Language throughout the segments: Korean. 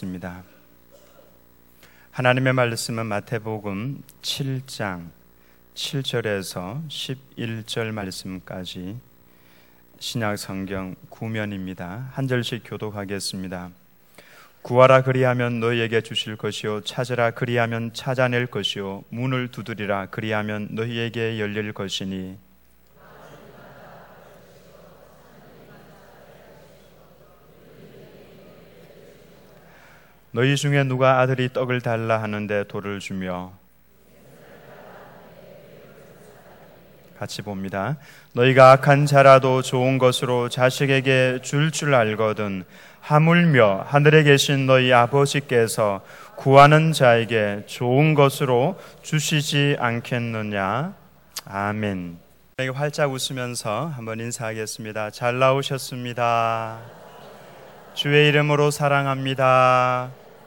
기도하겠습니다. 하나님의 말씀은 마태복음 7장 7절에서 11절 말씀까지 신약 성경 구면입니다. 한 절씩 교독하겠습니다. 구하라 그리하면 너희에게 주실 것이요 찾으라 그리하면 찾아낼 것이요 문을 두드리라 그리하면 너희에게 열릴 것이니 너희 중에 누가 아들이 떡을 달라 하는데 돌을 주며 같이 봅니다. 너희가 악한 자라도 좋은 것으로 자식에게 줄 알거든 하물며 하늘에 계신 너희 아버지께서 구하는 자에게 좋은 것으로 주시지 않겠느냐. 아멘. 활짝 웃으면서 한번 인사하겠습니다. 잘 나오셨습니다. 주의 이름으로 사랑합니다.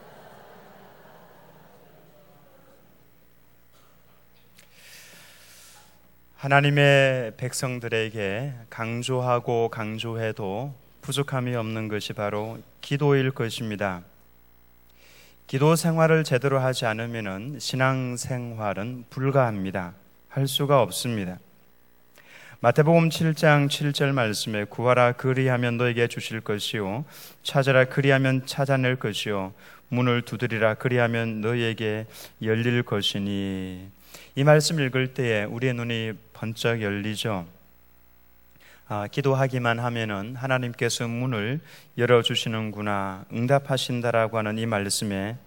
하나님의 백성들에게 강조하고 강조해도 부족함이 없는 것이 바로 기도일 것입니다. 기도 생활을 제대로 하지 않으면 신앙생활은 불가합니다. 할 수가 없습니다. 마태복음 7장 7절 말씀에 구하라 그리하면 너에게 주실 것이요 찾으라 그리하면 찾아낼 것이요 문을 두드리라 그리하면 너희에게 열릴 것이니 이 말씀 읽을 때에 우리의 눈이 번쩍 열리죠. 기도하기만 하면은 하나님께서 문을 열어주시는구나, 응답하신다라고 하는 이 말씀에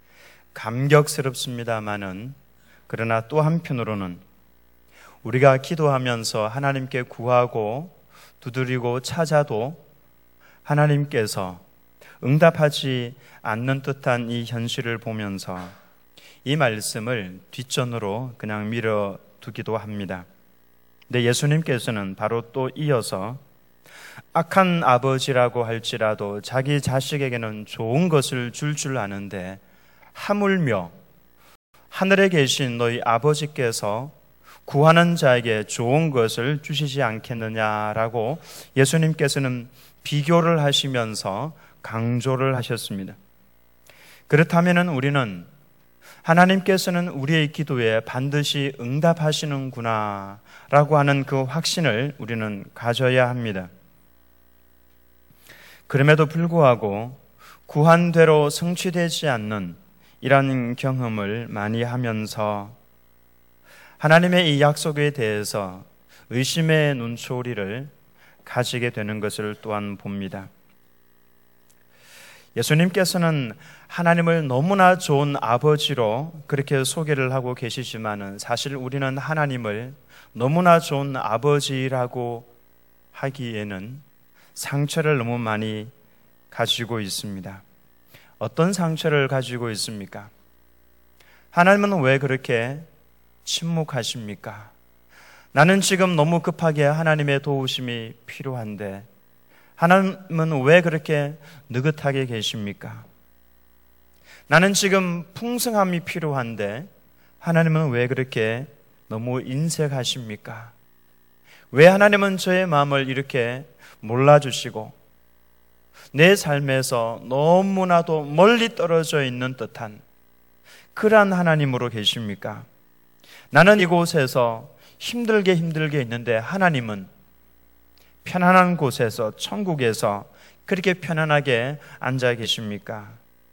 감격스럽습니다마는 그러나 또 한편으로는 우리가 기도하면서 하나님께 구하고 두드리고 찾아도 하나님께서 응답하지 않는 듯한 이 현실을 보면서 이 말씀을 뒷전으로 그냥 밀어두기도 합니다. 근데 예수님께서는 바로 또 이어서 악한 아버지라고 할지라도 자기 자식에게는 좋은 것을 줄 아는데 하물며 하늘에 계신 너희 아버지께서 구하는 자에게 좋은 것을 주시지 않겠느냐라고 예수님께서는 비교를 하시면서 강조를 하셨습니다. 그렇다면 우리는 하나님께서는 우리의 기도에 반드시 응답하시는구나 라고 하는 그 확신을 우리는 가져야 합니다. 그럼에도 불구하고 구한 대로 성취되지 않는 이런 경험을 많이 하면서 하나님의 이 약속에 대해서 의심의 눈초리를 가지게 되는 것을 또한 봅니다. 예수님께서는 하나님을 너무나 좋은 아버지로 그렇게 소개를 하고 계시지만은 사실 우리는 하나님을 너무나 좋은 아버지라고 하기에는 상처를 너무 많이 가지고 있습니다. 어떤 상처를 가지고 있습니까? 하나님은 왜 그렇게 침묵하십니까? 나는 지금 너무 급하게 하나님의 도우심이 필요한데 하나님은 왜 그렇게 느긋하게 계십니까? 나는 지금 풍성함이 필요한데 하나님은 왜 그렇게 너무 인색하십니까? 왜 하나님은 저의 마음을 이렇게 몰라주시고 내 삶에서 너무나도 멀리 떨어져 있는 듯한 그러한 하나님으로 계십니까? 나는 이곳에서 힘들게 있는데 하나님은 편안한 곳에서 천국에서 그렇게 편안하게 앉아 계십니까?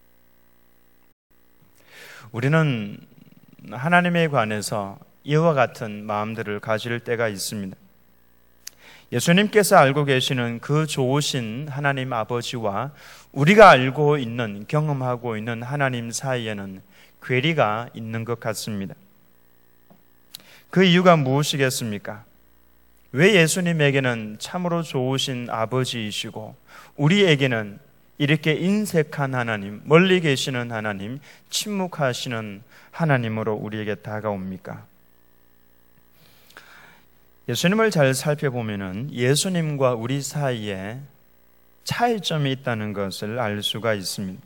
우리는 하나님에 관해서 이와 같은 마음들을 가질 때가 있습니다. 예수님께서 알고 계시는 그 좋으신 하나님 아버지와 우리가 알고 있는, 경험하고 있는 하나님 사이에는 괴리가 있는 것 같습니다. 그 이유가 무엇이겠습니까? 왜 예수님에게는 참으로 좋으신 아버지이시고 우리에게는 이렇게 인색한 하나님, 멀리 계시는 하나님, 침묵하시는 하나님으로 우리에게 다가옵니까? 예수님을 잘 살펴보면 예수님과 우리 사이에 차이점이 있다는 것을 알 수가 있습니다.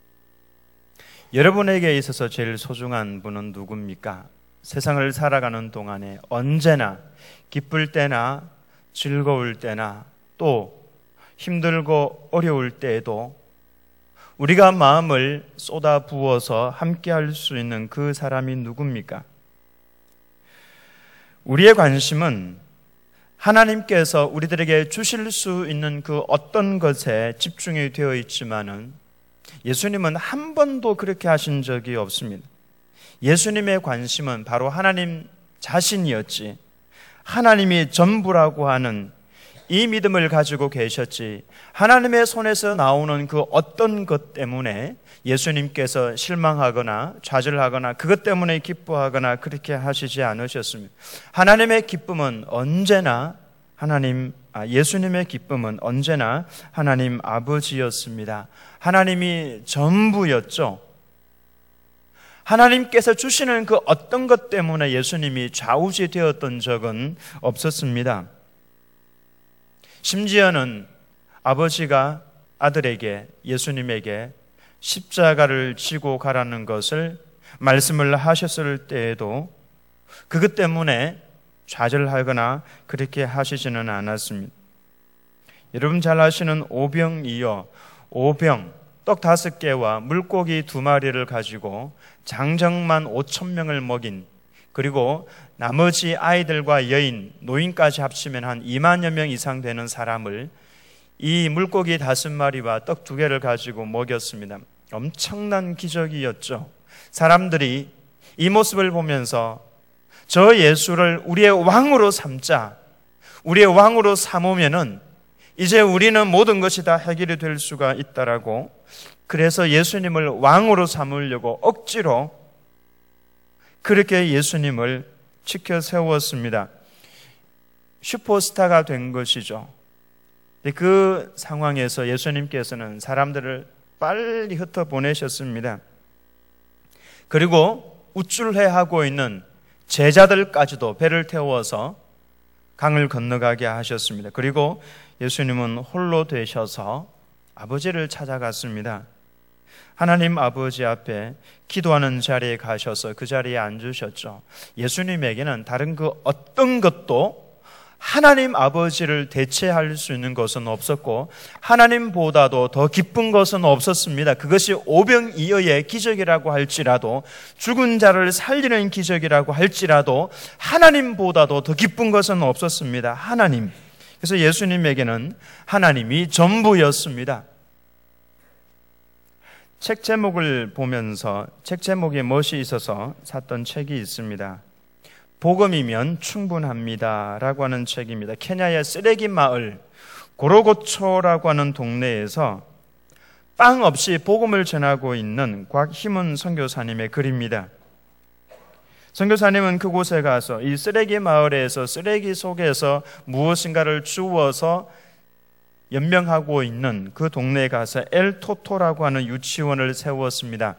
여러분에게 있어서 제일 소중한 분은 누굽니까? 세상을 살아가는 동안에 언제나 기쁠 때나 즐거울 때나 또 힘들고 어려울 때에도 우리가 마음을 쏟아 부어서 함께 할 수 있는 그 사람이 누굽니까? 우리의 관심은 하나님께서 우리들에게 주실 수 있는 그 어떤 것에 집중이 되어 있지만은 예수님은 한 번도 그렇게 하신 적이 없습니다. 예수님의 관심은 바로 하나님 자신이었지, 하나님이 전부라고 하는 이 믿음을 가지고 계셨지, 하나님의 손에서 나오는 그 어떤 것 때문에 예수님께서 실망하거나 좌절하거나 그것 때문에 기뻐하거나 그렇게 하시지 않으셨습니다. 하나님의 기쁨은 언제나 예수님의 기쁨은 언제나 하나님 아버지였습니다. 하나님이 전부였죠. 하나님께서 주시는 그 어떤 것 때문에 예수님이 좌우지되었던 적은 없었습니다. 심지어는 아버지가 아들에게, 예수님에게 십자가를 지고 가라는 것을 말씀을 하셨을 때에도 그것 때문에 좌절하거나 그렇게 하시지는 않았습니다. 여러분 잘 아시는 오병이어, 오병, 떡 5개와 물고기 2마리를 가지고 장정만 5,000명을 먹인, 그리고 나머지 아이들과 여인, 노인까지 합치면 한 2만여 명 이상 되는 사람을 이 물고기 5마리와 떡 2개를 가지고 먹였습니다. 엄청난 기적이었죠. 사람들이 이 모습을 보면서 저 예수를 우리의 왕으로 삼자, 우리의 왕으로 삼으면은 이제 우리는 모든 것이 다 해결이 될 수가 있다라고, 그래서 예수님을 왕으로 삼으려고 억지로 그렇게 예수님을 지켜 세웠습니다. 슈퍼스타가 된 것이죠. 그 상황에서 예수님께서는 사람들을 빨리 흩어보내셨습니다. 그리고 우쭐해하고 있는 제자들까지도 배를 태워서 강을 건너가게 하셨습니다. 그리고 예수님은 홀로 되셔서 아버지를 찾아갔습니다. 하나님 아버지 앞에 기도하는 자리에 가셔서 그 자리에 앉으셨죠. 예수님에게는 다른 그 어떤 것도 하나님 아버지를 대체할 수 있는 것은 없었고 하나님보다도 더 기쁜 것은 없었습니다. 그것이 오병이어의 기적이라고 할지라도, 죽은 자를 살리는 기적이라고 할지라도 하나님보다도 더 기쁜 것은 없었습니다. 하나님. 그래서 예수님에게는 하나님이 전부였습니다. 책 제목을 보면서 책 제목에 멋이 있어서 샀던 책이 있습니다. 복음이면 충분합니다 라고 하는 책입니다. 케냐의 쓰레기 마을 고로고초라고 하는 동네에서 빵 없이 복음을 전하고 있는 곽희문 선교사님의 글입니다. 선교사님은 그곳에 가서 이 쓰레기 마을에서 쓰레기 속에서 무엇인가를 주워서 연명하고 있는 그 동네에 가서 엘토토라고 하는 유치원을 세웠습니다.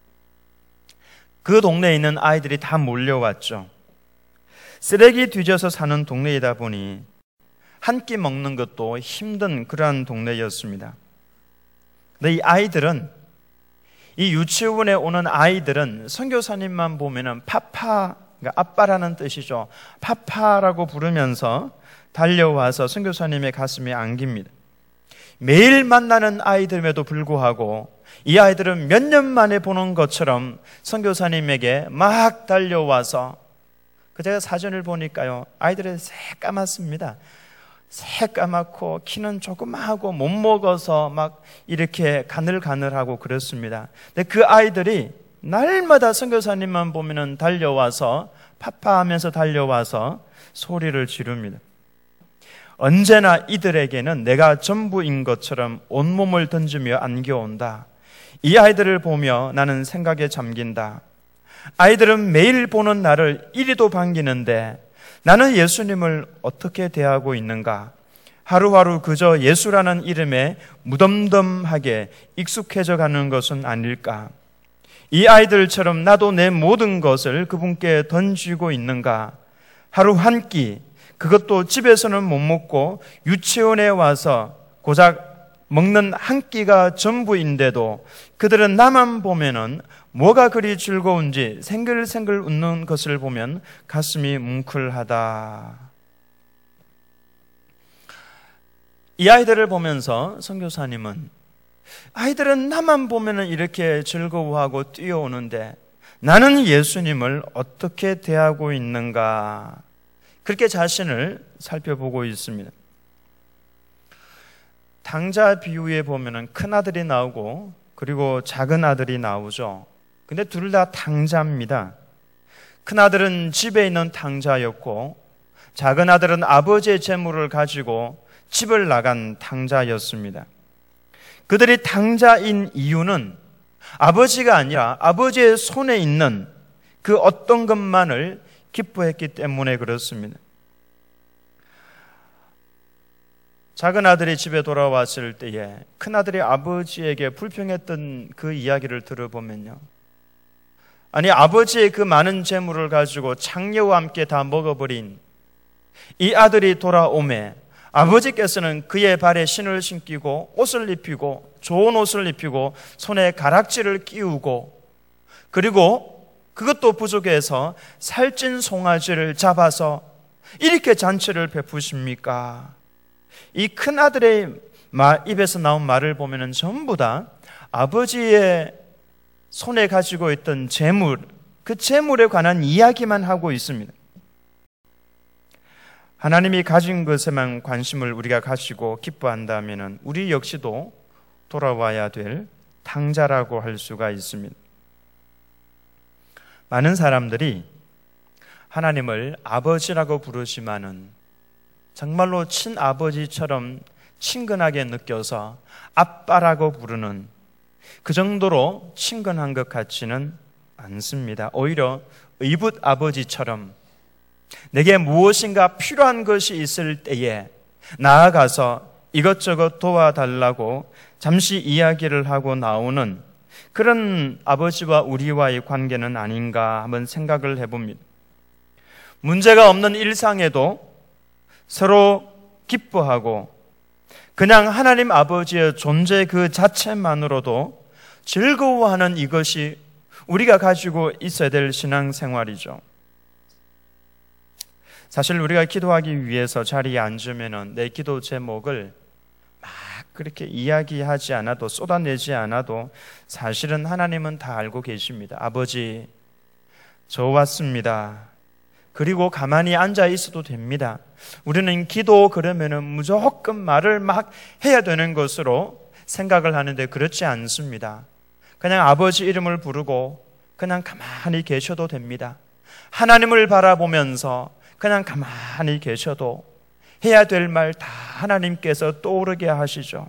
그 동네에 있는 아이들이 다 몰려왔죠. 쓰레기 뒤져서 사는 동네이다 보니 한 끼 먹는 것도 힘든 그러한 동네였습니다. 근데 이 아이들은, 이 유치원에 오는 아이들은 선교사님만 보면은 파파, 그러니까 아빠라는 뜻이죠. 파파라고 부르면서 달려와서 선교사님의 가슴에 안깁니다. 매일 만나는 아이들임에도 불구하고 이 아이들은 몇 년 만에 보는 것처럼 선교사님에게 막 달려와서, 제가 사진을 보니까요, 아이들이 새까맣습니다. 새까맣고 키는 조그마하고 못 먹어서 막 이렇게 가늘가늘하고 그렇습니다. 근데 그 아이들이 날마다 선교사님만 보면은 달려와서 파파하면서 달려와서 소리를 지릅니다. 언제나 이들에게는 내가 전부인 것처럼 온몸을 던지며 안겨온다. 이 아이들을 보며 나는 생각에 잠긴다. 아이들은 매일 보는 나를 이리도 반기는데 나는 예수님을 어떻게 대하고 있는가? 하루하루 그저 예수라는 이름에 무덤덤하게 익숙해져 가는 것은 아닐까? 이 아이들처럼 나도 내 모든 것을 그분께 던지고 있는가? 하루 한 끼, 그것도 집에서는 못 먹고 유치원에 와서 고작 먹는 한 끼가 전부인데도 그들은 나만 보면은 뭐가 그리 즐거운지 생글생글 웃는 것을 보면 가슴이 뭉클하다. 이 아이들을 보면서 선교사님은 아이들은 나만 보면은 이렇게 즐거워하고 뛰어오는데 나는 예수님을 어떻게 대하고 있는가? 그렇게 자신을 살펴보고 있습니다. 탕자 비유에 보면은 큰 아들이 나오고 그리고 작은 아들이 나오죠. 근데 둘 다 탕자입니다. 큰 아들은 집에 있는 탕자였고 작은 아들은 아버지의 재물을 가지고 집을 나간 탕자였습니다. 그들이 탕자인 이유는 아버지가 아니라 아버지의 손에 있는 그 어떤 것만을 기뻐했기 때문에 그렇습니다. 작은 아들이 집에 돌아왔을 때에 큰 아들이 아버지에게 불평했던 그 이야기를 들어보면요, 아니 아버지의 그 많은 재물을 가지고 창녀와 함께 다 먹어버린 이 아들이 돌아오매 아버지께서는 그의 발에 신을 신기고 옷을 입히고 좋은 옷을 입히고 손에 가락지를 끼우고 그리고 그것도 부족해서 살찐 송아지를 잡아서 이렇게 잔치를 베푸십니까? 이 큰 아들의 입에서 나온 말을 보면은 전부 다 아버지의 손에 가지고 있던 재물, 그 재물에 관한 이야기만 하고 있습니다. 하나님이 가진 것에만 관심을 우리가 가지고 기뻐한다면 우리 역시도 돌아와야 될 탕자라고 할 수가 있습니다. 많은 사람들이 하나님을 아버지라고 부르지만은 정말로 친아버지처럼 친근하게 느껴서 아빠라고 부르는 그 정도로 친근한 것 같지는 않습니다. 오히려 의붓 아버지처럼 내게 무엇인가 필요한 것이 있을 때에 나아가서 이것저것 도와달라고 잠시 이야기를 하고 나오는 그런 아버지와 우리와의 관계는 아닌가 한번 생각을 해봅니다. 문제가 없는 일상에도 서로 기뻐하고 그냥 하나님 아버지의 존재 그 자체만으로도 즐거워하는 이것이 우리가 가지고 있어야 될 신앙생활이죠. 사실 우리가 기도하기 위해서 자리에 앉으면 내 기도 제목을 막 그렇게 이야기하지 않아도 쏟아내지 않아도 사실은 하나님은 다 알고 계십니다. 아버지, 저 왔습니다. 그리고 가만히 앉아 있어도 됩니다. 우리는 기도 그러면은 무조건 말을 막 해야 되는 것으로 생각을 하는데 그렇지 않습니다. 그냥 아버지 이름을 부르고 그냥 가만히 계셔도 됩니다. 하나님을 바라보면서 그냥 가만히 계셔도 해야 될 말 다 하나님께서 떠오르게 하시죠.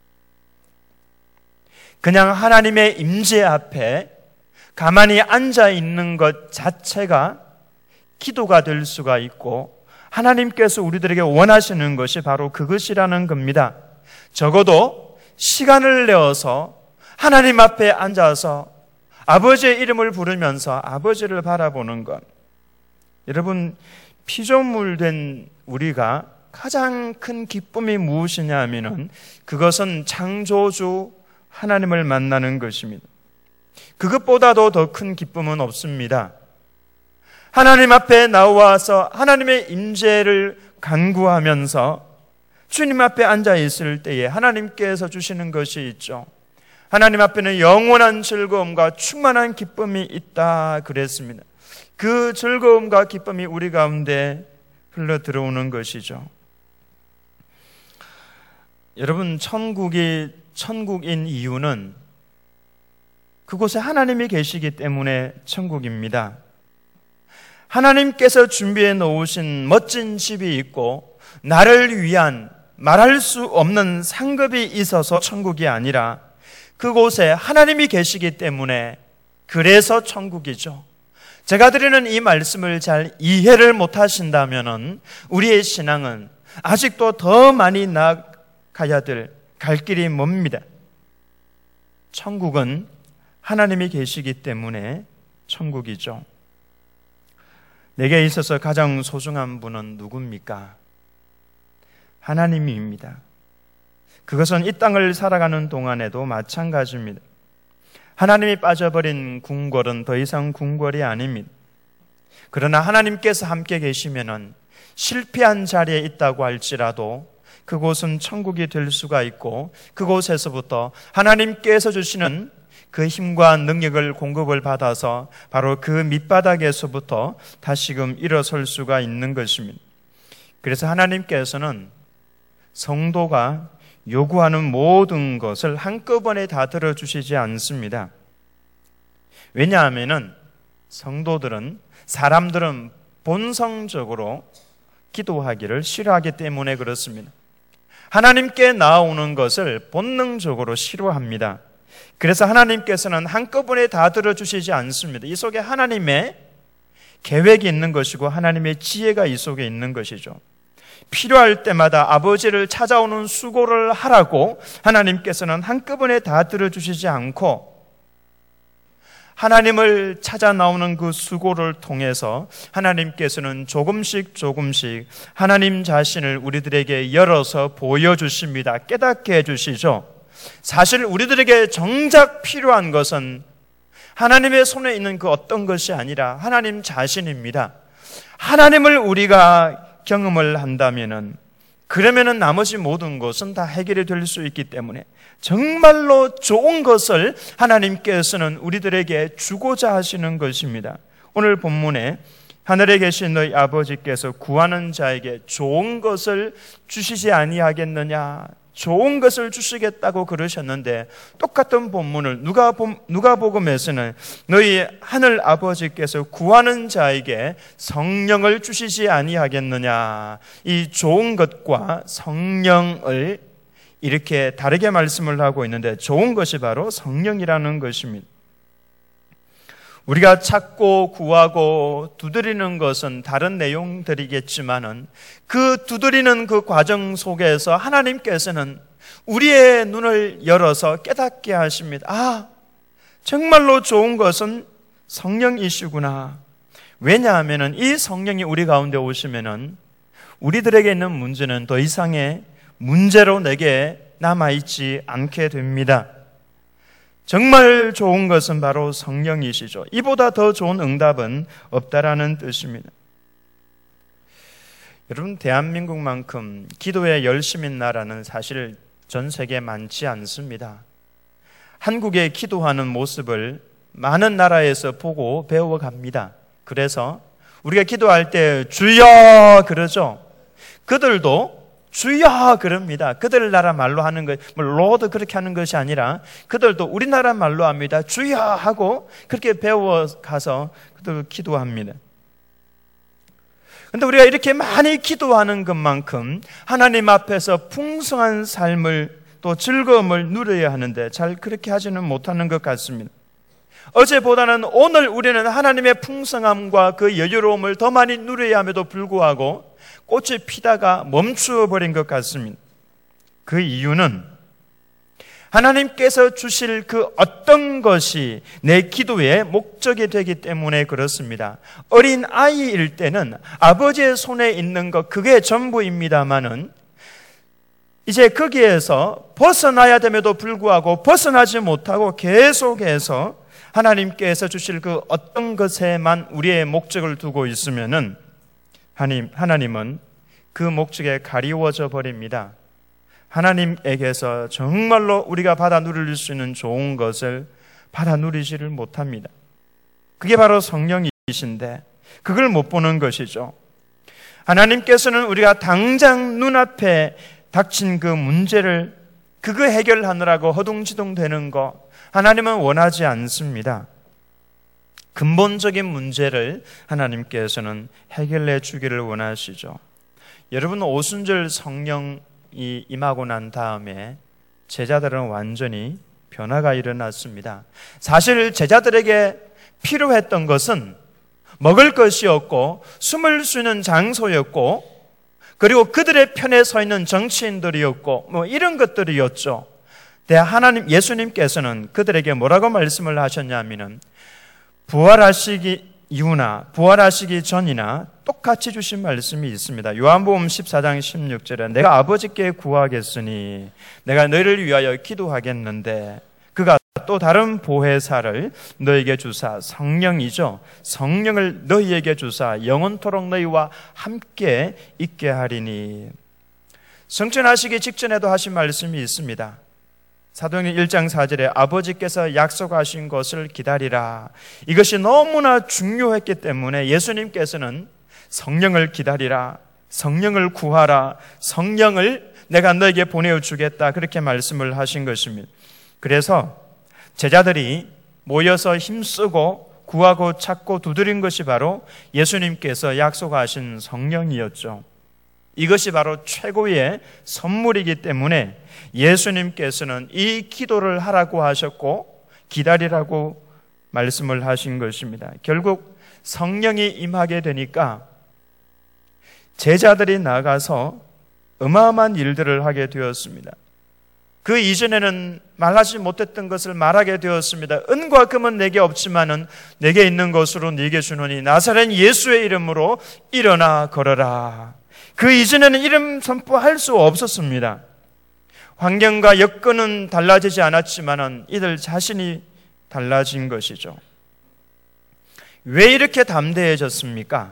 그냥 하나님의 임재 앞에 가만히 앉아 있는 것 자체가 기도가 될 수가 있고 하나님께서 우리들에게 원하시는 것이 바로 그것이라는 겁니다. 적어도 시간을 내어서 하나님 앞에 앉아서 아버지의 이름을 부르면서 아버지를 바라보는 것. 여러분, 피조물 된 우리가 가장 큰 기쁨이 무엇이냐 하면은 그것은 창조주 하나님을 만나는 것입니다. 그것보다도 더 큰 기쁨은 없습니다. 하나님 앞에 나와서 하나님의 임재를 간구하면서 주님 앞에 앉아 있을 때에 하나님께서 주시는 것이 있죠. 하나님 앞에는 영원한 즐거움과 충만한 기쁨이 있다 그랬습니다. 그 즐거움과 기쁨이 우리 가운데 흘러 들어오는 것이죠. 여러분, 천국이 천국인 이유는 그곳에 하나님이 계시기 때문에 천국입니다. 하나님께서 준비해 놓으신 멋진 집이 있고 나를 위한 말할 수 없는 상급이 있어서 천국이 아니라 그곳에 하나님이 계시기 때문에 그래서 천국이죠. 제가 드리는 이 말씀을 잘 이해를 못하신다면 우리의 신앙은 아직도 더 많이 나아가야 될 갈 길이 멉니다. 천국은 하나님이 계시기 때문에 천국이죠. 내게 있어서 가장 소중한 분은 누굽니까? 하나님입니다. 그것은 이 땅을 살아가는 동안에도 마찬가지입니다. 하나님이 빠져버린 궁궐은 더 이상 궁궐이 아닙니다. 그러나 하나님께서 함께 계시면은 실패한 자리에 있다고 할지라도 그곳은 천국이 될 수가 있고 그곳에서부터 하나님께서 주시는 그 힘과 능력을 공급을 받아서 바로 그 밑바닥에서부터 다시금 일어설 수가 있는 것입니다. 그래서 하나님께서는 성도가 요구하는 모든 것을 한꺼번에 다 들어주시지 않습니다. 왜냐하면 성도들은, 사람들은 본성적으로 기도하기를 싫어하기 때문에 그렇습니다. 하나님께 나오는 것을 본능적으로 싫어합니다. 그래서 하나님께서는 한꺼번에 다 들어주시지 않습니다. 이 속에 하나님의 계획이 있는 것이고 하나님의 지혜가 이 속에 있는 것이죠. 필요할 때마다 아버지를 찾아오는 수고를 하라고 하나님께서는 한꺼번에 다 들어주시지 않고 하나님을 찾아 나오는 그 수고를 통해서 하나님께서는 조금씩 하나님 자신을 우리들에게 열어서 보여주십니다. 깨닫게 해주시죠. 사실 우리들에게 정작 필요한 것은 하나님의 손에 있는 그 어떤 것이 아니라 하나님 자신입니다. 하나님을 우리가 경험을 한다면은, 그러면은 나머지 모든 것은 다 해결이 될 수 있기 때문에 정말로 좋은 것을 하나님께서는 우리들에게 주고자 하시는 것입니다. 오늘 본문에 하늘에 계신 너희 아버지께서 구하는 자에게 좋은 것을 주시지 아니하겠느냐, 좋은 것을 주시겠다고 그러셨는데, 똑같은 본문을 누가복음에서는 너희 하늘 아버지께서 구하는 자에게 성령을 주시지 아니하겠느냐, 이 좋은 것과 성령을 이렇게 다르게 말씀을 하고 있는데, 좋은 것이 바로 성령이라는 것입니다. 우리가 찾고 구하고 두드리는 것은 다른 내용들이겠지만은 그 두드리는 그 과정 속에서 하나님께서는 우리의 눈을 열어서 깨닫게 하십니다. 아, 정말로 좋은 것은 성령이시구나. 왜냐하면은 이 성령이 우리 가운데 오시면은 우리들에게 있는 문제는 더 이상의 문제로 내게 남아있지 않게 됩니다. 정말 좋은 것은 바로 성령이시죠. 이보다 더 좋은 응답은 없다라는 뜻입니다. 여러분, 대한민국만큼 기도에 열심인 나라는 사실 전 세계에 많지 않습니다. 한국의 기도하는 모습을 많은 나라에서 보고 배워갑니다. 그래서 우리가 기도할 때 주여 그러죠. 그들도 주여 그럽니다. 그들 나라 말로 하는 것, 로드 그렇게 하는 것이 아니라 그들도 우리나라 말로 합니다. 주여 하고 그렇게 배워가서 그들 기도합니다. 그런데 우리가 이렇게 많이 기도하는 것만큼 하나님 앞에서 풍성한 삶을 또 즐거움을 누려야 하는데 잘 그렇게 하지는 못하는 것 같습니다. 어제보다는 오늘 우리는 하나님의 풍성함과 그 여유로움을 더 많이 누려야 함에도 불구하고 꽃이 피다가 멈추어 버린 것 같습니다. 그 이유는 하나님께서 주실 그 어떤 것이 내 기도의 목적이 되기 때문에 그렇습니다. 어린 아이일 때는 아버지의 손에 있는 것, 그게 전부입니다마는 이제 거기에서 벗어나야 됨에도 불구하고 벗어나지 못하고 계속해서 하나님께서 주실 그 어떤 것에만 우리의 목적을 두고 있으면은 하나님은 그 목적에 가리워져 버립니다. 하나님에게서 정말로 우리가 받아 누릴 수 있는 좋은 것을 받아 누리지를 못합니다. 그게 바로 성령이신데 그걸 못 보는 것이죠. 하나님께서는 우리가 당장 눈앞에 닥친 그 문제를 그거 해결하느라고 허둥지둥 되는 거 하나님은 원하지 않습니다. 근본적인 문제를 하나님께서는 해결해 주기를 원하시죠. 여러분, 오순절 성령이 임하고 난 다음에 제자들은 완전히 변화가 일어났습니다. 사실 제자들에게 필요했던 것은 먹을 것이었고 숨을 쉬는 장소였고 그리고 그들의 편에 서 있는 정치인들이었고 이런 것들이었죠. 하나님 예수님께서는 그들에게 뭐라고 말씀을 하셨냐면은 부활하시기 이후나 부활하시기 전이나 똑같이 주신 말씀이 있습니다. 요한복음 14장 16절에 내가 아버지께 구하겠으니 내가 너희를 위하여 기도하겠는데 그가 또 다른 보혜사를 너희에게 주사, 성령이죠. 성령을 너희에게 주사 영원토록 너희와 함께 있게 하리니. 승천하시기 직전에도 하신 말씀이 있습니다. 사도행전 1장 4절에 아버지께서 약속하신 것을 기다리라. 이것이 너무나 중요했기 때문에 예수님께서는 성령을 기다리라, 성령을 구하라, 성령을 내가 너에게 보내주겠다, 그렇게 말씀을 하신 것입니다. 그래서 제자들이 모여서 힘쓰고 구하고 찾고 두드린 것이 바로 예수님께서 약속하신 성령이었죠. 이것이 바로 최고의 선물이기 때문에 예수님께서는 이 기도를 하라고 하셨고 기다리라고 말씀을 하신 것입니다. 결국 성령이 임하게 되니까 제자들이 나가서 어마어마한 일들을 하게 되었습니다. 그 이전에는 말하지 못했던 것을 말하게 되었습니다. 은과 금은 내게 없지만은 내게 있는 것으로 네게 주노니 나사렛 예수의 이름으로 일어나 걸어라. 그 이전에는 이름 선포할 수 없었습니다. 환경과 여건은 달라지지 않았지만은 이들 자신이 달라진 것이죠. 왜 이렇게 담대해졌습니까?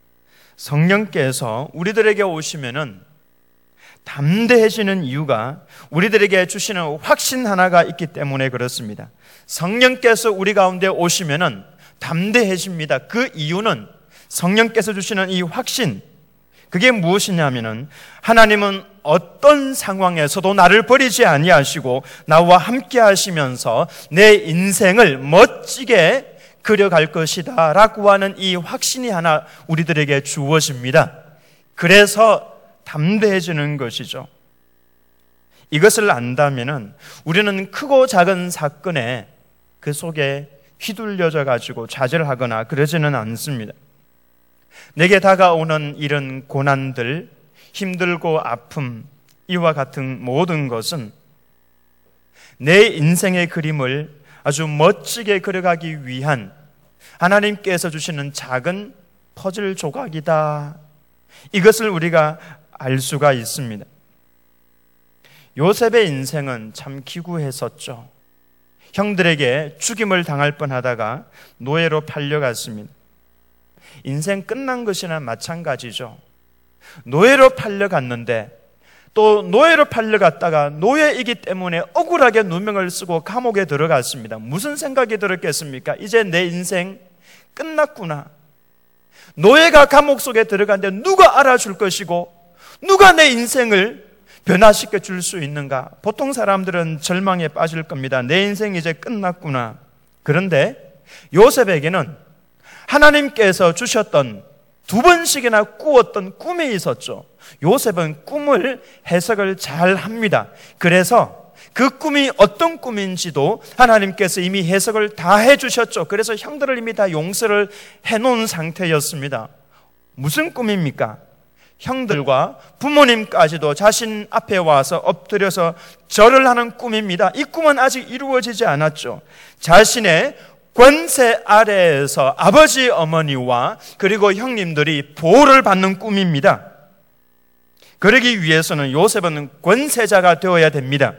성령께서 우리들에게 오시면은 담대해지는 이유가 우리들에게 주시는 확신 하나가 있기 때문에 그렇습니다. 성령께서 우리 가운데 오시면은 담대해집니다. 그 이유는 성령께서 주시는 이 확신, 그게 무엇이냐면은 하나님은 어떤 상황에서도 나를 버리지 아니하시고 나와 함께 하시면서 내 인생을 멋지게 그려갈 것이다 라고 하는 이 확신이 하나 우리들에게 주어집니다. 그래서 담대해지는 것이죠. 이것을 안다면은 우리는 크고 작은 사건에 그 속에 휘둘려져 가지고 좌절하거나 그러지는 않습니다. 내게 다가오는 이런 고난들, 힘들고 아픔, 이와 같은 모든 것은 내 인생의 그림을 아주 멋지게 그려가기 위한 하나님께서 주시는 작은 퍼즐 조각이다. 이것을 우리가 알 수가 있습니다. 요셉의 인생은 참 기구했었죠. 형들에게 죽임을 당할 뻔하다가 노예로 팔려갔습니다. 인생 끝난 것이나 마찬가지죠. 노예로 팔려갔는데 또 노예로 팔려갔다가 노예이기 때문에 억울하게 누명을 쓰고 감옥에 들어갔습니다. 무슨 생각이 들었겠습니까? 이제 내 인생 끝났구나. 노예가 감옥 속에 들어갔는데 누가 알아줄 것이고 누가 내 인생을 변화시켜 줄 수 있는가? 보통 사람들은 절망에 빠질 겁니다. 내 인생 이제 끝났구나. 그런데 요셉에게는 하나님께서 주셨던 2번씩이나 꾸었던 꿈이 있었죠. 요셉은 꿈을 해석을 잘 합니다. 그래서 그 꿈이 어떤 꿈인지도 하나님께서 이미 해석을 다 해주셨죠. 그래서 형들을 이미 다 용서를 해놓은 상태였습니다. 무슨 꿈입니까? 형들과 부모님까지도 자신 앞에 와서 엎드려서 절을 하는 꿈입니다. 이 꿈은 아직 이루어지지 않았죠. 자신의 권세 아래에서 아버지 어머니와 그리고 형님들이 보호를 받는 꿈입니다. 그러기 위해서는 요셉은 권세자가 되어야 됩니다.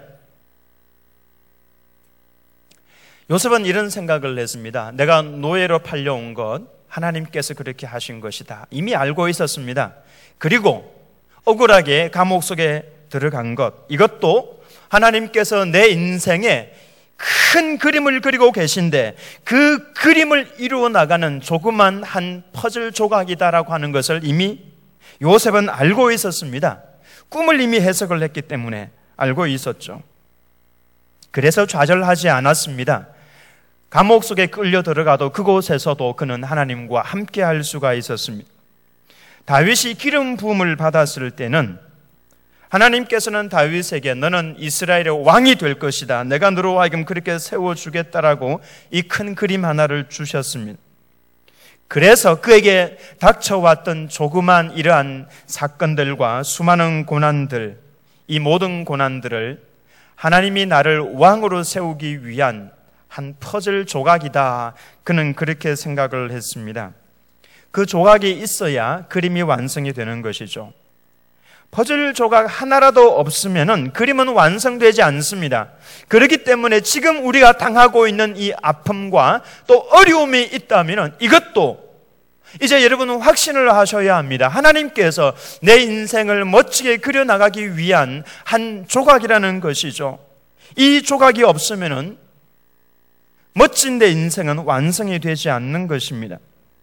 요셉은 이런 생각을 했습니다. 내가 노예로 팔려온 것 하나님께서 그렇게 하신 것이다. 이미 알고 있었습니다. 그리고 억울하게 감옥 속에 들어간 것, 이것도 하나님께서 내 인생에 큰 그림을 그리고 계신데 그 그림을 이루어 나가는 조그만 한 퍼즐 조각이다라고 하는 것을 이미 요셉은 알고 있었습니다. 꿈을 이미 해석을 했기 때문에 알고 있었죠. 그래서 좌절하지 않았습니다. 감옥 속에 끌려 들어가도 그곳에서도 그는 하나님과 함께 할 수가 있었습니다. 다윗이 기름 부음을 받았을 때는 하나님께서는 다윗에게 너는 이스라엘의 왕이 될 것이다. 내가 너로 하여금 그렇게 세워주겠다라고 이 큰 그림 하나를 주셨습니다. 그래서 그에게 닥쳐왔던 조그만 이러한 사건들과 수많은 고난들, 이 모든 고난들을 하나님이 나를 왕으로 세우기 위한 한 퍼즐 조각이다. 그는 그렇게 생각을 했습니다. 그 조각이 있어야 그림이 완성이 되는 것이죠. 퍼즐 조각 하나라도 없으면 그림은 완성되지 않습니다. 그렇기 때문에 지금 우리가 당하고 있는 이 아픔과 또 어려움이 있다면 이것도 이제 여러분은 확신을 하셔야 합니다. 하나님께서 내 인생을 멋지게 그려나가기 위한 한 조각이라는 것이죠. 이 조각이 없으면은 멋진 내 인생은 완성이 되지 않는 것입니다.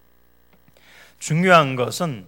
중요한 것은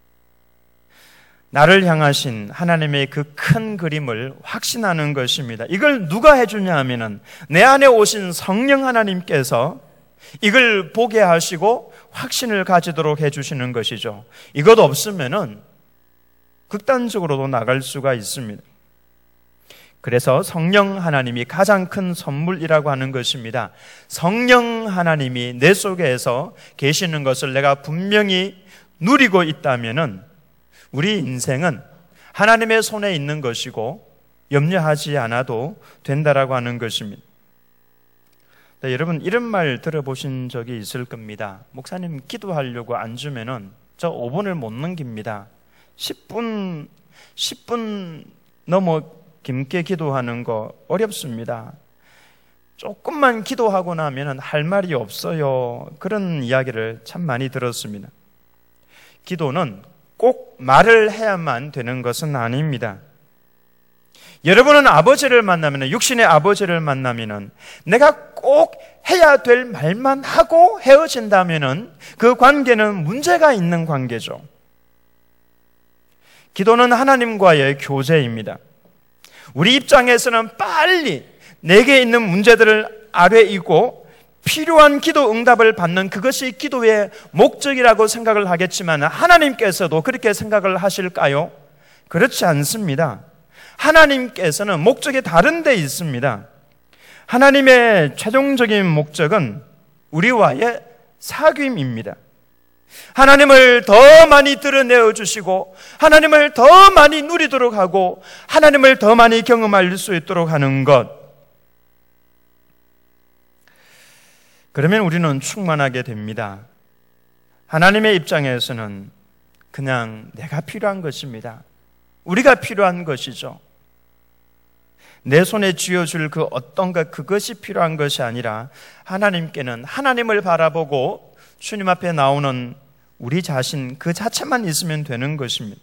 나를 향하신 하나님의 그 큰 그림을 확신하는 것입니다. 이걸 누가 해주냐 하면은 내 안에 오신 성령 하나님께서 이걸 보게 하시고 확신을 가지도록 해주시는 것이죠. 이것 없으면은 극단적으로도 나갈 수가 있습니다. 그래서 성령 하나님이 가장 큰 선물이라고 하는 것입니다. 성령 하나님이 내 속에서 계시는 것을 내가 분명히 누리고 있다면은 우리 인생은 하나님의 손에 있는 것이고 염려하지 않아도 된다라고 하는 것입니다. 네, 여러분 이런 말 들어보신 적이 있을 겁니다. 목사님 기도하려고 앉으면은 저 5분을 못 넘깁니다. 10분 넘어 깊게 기도하는 거 어렵습니다. 조금만 기도하고 나면 할 말이 없어요. 그런 이야기를 참 많이 들었습니다. 기도는 꼭 말을 해야만 되는 것은 아닙니다. 여러분은 아버지를 만나면, 육신의 아버지를 만나면 내가 꼭 해야 될 말만 하고 헤어진다면 그 관계는 문제가 있는 관계죠. 기도는 하나님과의 교제입니다. 우리 입장에서는 빨리 내게 있는 문제들을 아뢰이고 필요한 기도 응답을 받는 그것이 기도의 목적이라고 생각을 하겠지만 하나님께서도 그렇게 생각을 하실까요? 그렇지 않습니다. 하나님께서는 목적이 다른 데 있습니다. 하나님의 최종적인 목적은 우리와의 사귐입니다. 하나님을 더 많이 드러내어 주시고 하나님을 더 많이 누리도록 하고 하나님을 더 많이 경험할 수 있도록 하는 것. 그러면 우리는 충만하게 됩니다. 하나님의 입장에서는 그냥 내가 필요한 것입니다. 우리가 필요한 것이죠. 내 손에 쥐어줄 그 어떤 것 그것이 필요한 것이 아니라 하나님께는 하나님을 바라보고 주님 앞에 나오는 우리 자신 그 자체만 있으면 되는 것입니다.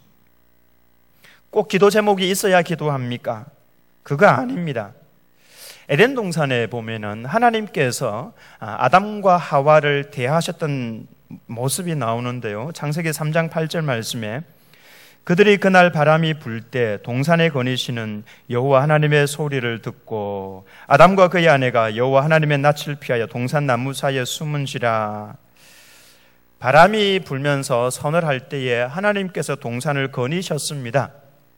꼭 기도 제목이 있어야 기도합니까? 그거 아닙니다. 에덴 동산에 보면은 하나님께서 아담과 하와를 대하셨던 모습이 나오는데요. 창세기 3장 8절 말씀에 그들이 그날 바람이 불 때 동산에 거니시는 여호와 하나님의 소리를 듣고 아담과 그의 아내가 여호와 하나님의 낯을 피하여 동산 나무 사이에 숨은지라. 바람이 불면서 선을 할 때에 하나님께서 동산을 거니셨습니다.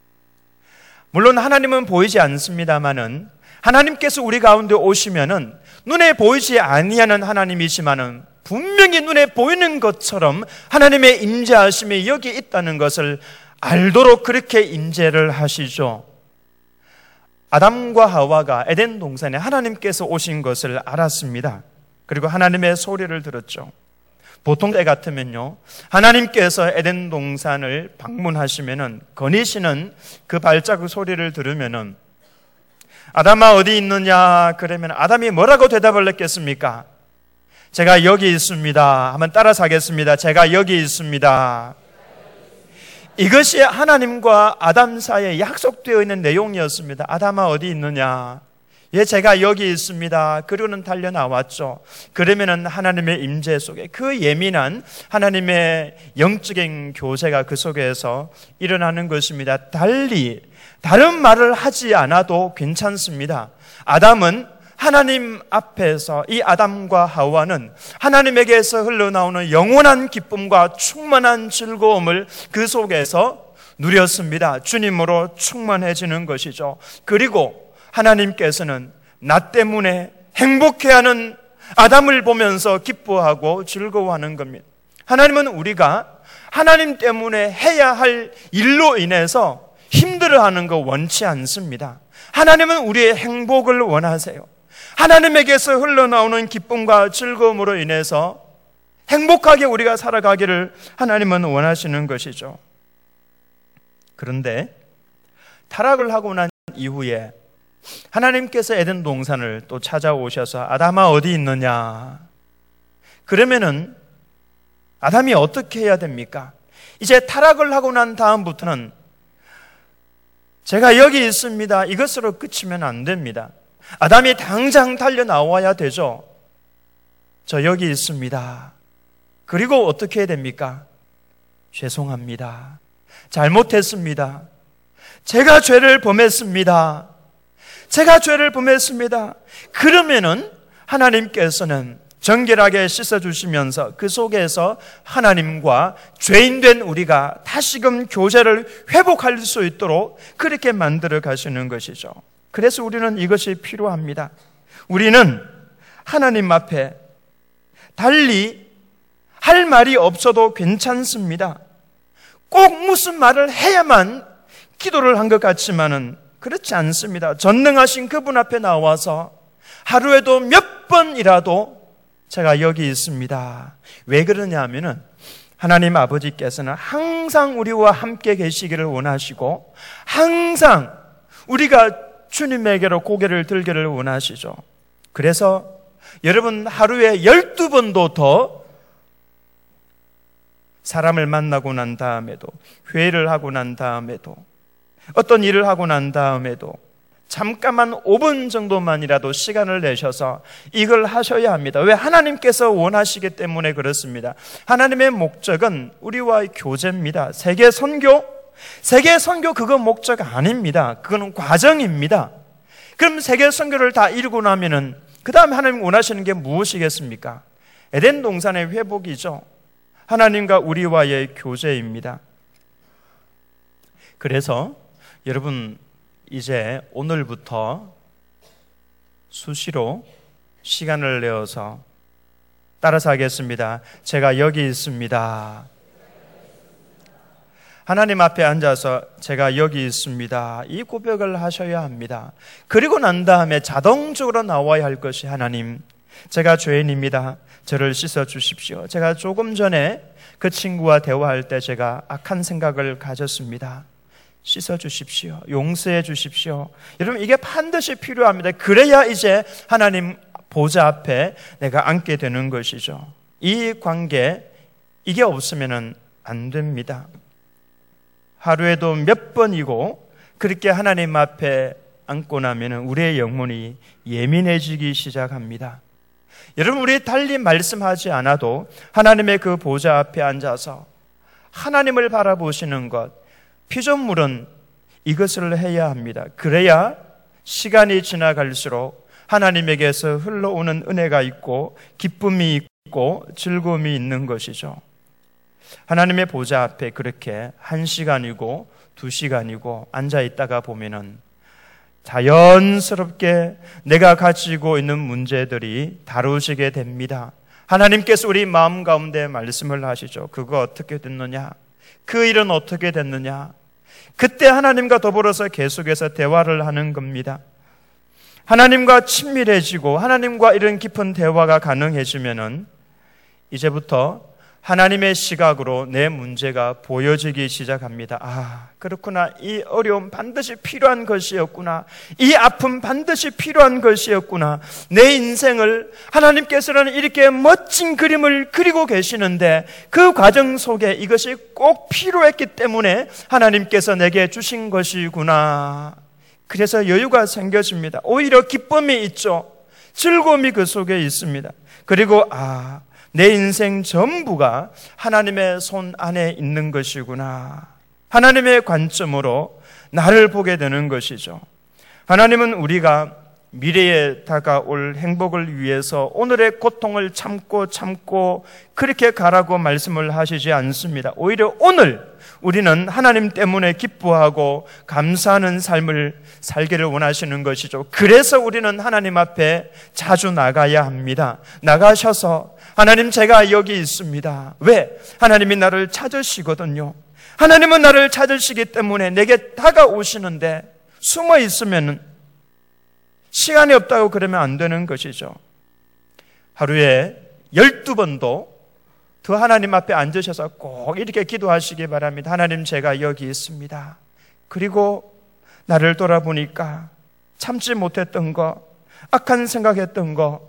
물론 하나님은 보이지 않습니다만은 하나님께서 우리 가운데 오시면은 눈에 보이지 아니하는 하나님이시만은 분명히 눈에 보이는 것처럼 하나님의 임재하심이 여기 있다는 것을 알도록 그렇게 임재를 하시죠. 아담과 하와가 에덴 동산에 하나님께서 오신 것을 알았습니다. 그리고 하나님의 소리를 들었죠. 보통 때 같으면요, 하나님께서 에덴 동산을 방문하시면은 거니시는 그 발자국 소리를 들으면은 아담아 어디 있느냐 그러면 아담이 뭐라고 대답을 했겠습니까? 제가 여기 있습니다. 한번 따라서 하겠습니다. 제가 여기 있습니다. 이것이 하나님과 아담 사이에 약속되어 있는 내용이었습니다. 아담아 어디 있느냐? 예, 제가 여기 있습니다. 그리고는 달려 나왔죠. 그러면은 하나님의 임재 속에 그 예민한 하나님의 영적인 교제가 그 속에서 일어나는 것입니다. 달리 다른 말을 하지 않아도 괜찮습니다. 아담은 하나님 앞에서 이 아담과 하와는 하나님에게서 흘러나오는 영원한 기쁨과 충만한 즐거움을 그 속에서 누렸습니다. 주님으로 충만해지는 것이죠. 그리고 하나님께서는 나 때문에 행복해하는 아담을 보면서 기뻐하고 즐거워하는 겁니다. 하나님은 우리가 하나님 때문에 해야 할 일로 인해서 힘들어하는 거 원치 않습니다. 하나님은 우리의 행복을 원하세요. 하나님에게서 흘러나오는 기쁨과 즐거움으로 인해서 행복하게 우리가 살아가기를 하나님은 원하시는 것이죠. 그런데 타락을 하고 난 이후에 하나님께서 에덴 동산을 또 찾아오셔서 아담아 어디 있느냐? 그러면은 아담이 어떻게 해야 됩니까? 이제 타락을 하고 난 다음부터는 제가 여기 있습니다, 이것으로 그치면 안 됩니다. 아담이 당장 달려 나와야 되죠. 저 여기 있습니다. 그리고 어떻게 해야 됩니까? 죄송합니다. 잘못했습니다. 제가 죄를 범했습니다. 제가 죄를 범했습니다. 그러면은 하나님께서는 정결하게 씻어주시면서 그 속에서 하나님과 죄인된 우리가 다시금 교제를 회복할 수 있도록 그렇게 만들어 가시는 것이죠. 그래서 우리는 이것이 필요합니다. 우리는 하나님 앞에 달리 할 말이 없어도 괜찮습니다. 꼭 무슨 말을 해야만 기도를 한 것 같지만은 그렇지 않습니다. 전능하신 그분 앞에 나와서 하루에도 몇 번이라도 제가 여기 있습니다. 왜 그러냐 하면은 하나님 아버지께서는 항상 우리와 함께 계시기를 원하시고 항상 우리가 주님에게로 고개를 들기를 원하시죠. 그래서 여러분 하루에 12번도 더 사람을 만나고 난 다음에도, 회의를 하고 난 다음에도, 어떤 일을 하고 난 다음에도 잠깐만 5분 정도만이라도 시간을 내셔서 이걸 하셔야 합니다. 왜? 하나님께서 원하시기 때문에 그렇습니다. 하나님의 목적은 우리와의 교제입니다. 세계 선교 그건 목적 아닙니다. 그거는 과정입니다. 그럼 세계 선교를 다 이루고 나면은 그 다음에 하나님 원하시는 게 무엇이겠습니까? 에덴 동산의 회복이죠. 하나님과 우리와의 교제입니다. 그래서 여러분 이제 오늘부터 수시로 시간을 내어서 따라서 하겠습니다. 제가 여기 있습니다. 하나님 앞에 앉아서 제가 여기 있습니다, 이 고백을 하셔야 합니다. 그리고 난 다음에 자동적으로 나와야 할 것이 하나님, 제가 죄인입니다. 저를 씻어 주십시오. 제가 조금 전에 그 친구와 대화할 때 제가 악한 생각을 가졌습니다. 씻어 주십시오. 용서해 주십시오. 여러분 이게 반드시 필요합니다. 그래야 이제 하나님 보좌 앞에 내가 앉게 되는 것이죠. 이 관계, 이게 없으면 안 됩니다. 하루에도 몇 번이고 그렇게 하나님 앞에 앉고 나면 우리의 영혼이 예민해지기 시작합니다. 여러분 우리 달리 말씀하지 않아도 하나님의 그 보좌 앞에 앉아서 하나님을 바라보시는 것, 피조물은 이것을 해야 합니다. 그래야 시간이 지나갈수록 하나님에게서 흘러오는 은혜가 있고 기쁨이 있고 즐거움이 있는 것이죠. 하나님의 보좌 앞에 그렇게 1시간이고 2시간이고 앉아있다가 보면은 자연스럽게 내가 가지고 있는 문제들이 다루시게 됩니다. 하나님께서 우리 마음 가운데 말씀을 하시죠. 그거 어떻게 됐느냐? 그 일은 어떻게 됐느냐? 그때 하나님과 더불어서 계속해서 대화를 하는 겁니다. 하나님과 친밀해지고 하나님과 이런 깊은 대화가 가능해지면은 이제부터 하나님의 시각으로 내 문제가 보여지기 시작합니다. 아, 그렇구나. 이 어려움 반드시 필요한 것이었구나. 이 아픔 반드시 필요한 것이었구나. 내 인생을 하나님께서는 이렇게 멋진 그림을 그리고 계시는데 그 과정 속에 이것이 꼭 필요했기 때문에 하나님께서 내게 주신 것이구나. 그래서 여유가 생겨집니다. 오히려 기쁨이 있죠. 즐거움이 그 속에 있습니다. 그리고 내 인생 전부가 하나님의 손 안에 있는 것이구나. 하나님의 관점으로 나를 보게 되는 것이죠. 하나님은 우리가 미래에 다가올 행복을 위해서 오늘의 고통을 참고 그렇게 가라고 말씀을 하시지 않습니다. 오히려 오늘 우리는 하나님 때문에 기뻐하고 감사하는 삶을 살기를 원하시는 것이죠. 그래서 우리는 하나님 앞에 자주 나가야 합니다. 나가셔서 하나님 제가 여기 있습니다. 왜? 하나님이 나를 찾으시거든요. 하나님은 나를 찾으시기 때문에 내게 다가오시는데 숨어 있으면 시간이 없다고 그러면 안 되는 것이죠. 하루에 12번도 더 하나님 앞에 앉으셔서 꼭 이렇게 기도하시기 바랍니다. 하나님 제가 여기 있습니다. 그리고 나를 돌아보니까 참지 못했던 거, 악한 생각했던 거,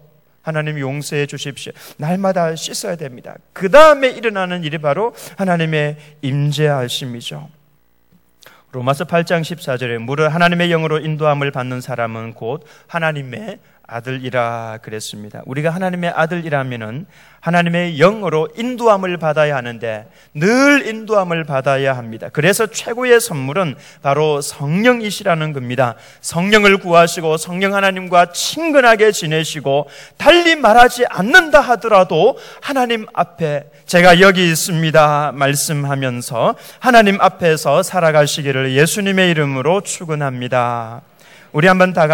하나님 용서해 주십시오. 날마다 씻어야 됩니다. 그 다음에 일어나는 일이 바로 하나님의 임재하심이죠. 로마서 8장 14절에 무릇 하나님의 영으로 인도함을 받는 사람은 곧 하나님의 아들이라 그랬습니다. 우리가 하나님의 아들이라면은 하나님의 영으로 인도함을 받아야 하는데 늘 인도함을 받아야 합니다. 그래서 최고의 선물은 바로 성령이시라는 겁니다. 성령을 구하시고 성령 하나님과 친근하게 지내시고 달리 말하지 않는다 하더라도 하나님 앞에 제가 여기 있습니다 말씀하면서 하나님 앞에서 살아가시기를 예수님의 이름으로 축원합니다. 우리 한번 다